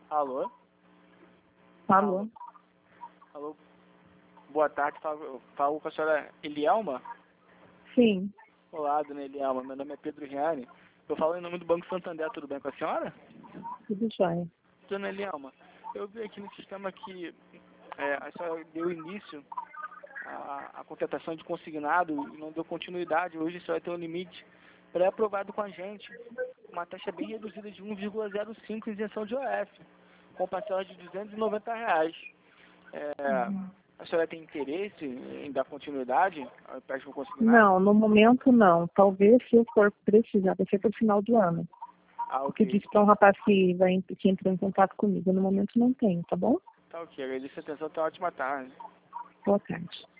Alô? Alô? Alô? Boa tarde, falo com a senhora Elielma? Sim, Olá, dona Elielma, meu nome é Pedro Riani. Eu falo em nome do Banco Santander, tudo bem com a senhora? tudo jóia. Dona Elielma, eu vi aqui no sistema que a senhora deu início à contratação de consignado e não deu continuidade. Hoje a senhora tem um limite pré-aprovado com a gente, uma taxa bem reduzida de 1,05 isenção de OF, com parcela de R$ 290. A senhora tem interesse em dar continuidade ao empréstimo consignado? Não, no momento não. Talvez se eu for precisar, vai ser para o final do ano. Ah, Porque eu ok. disse para um rapaz que entrou em contato comigo. No momento não tenho, tá bom? Tá ok. Agradeço a atenção. Tá ótima tarde. Boa tarde.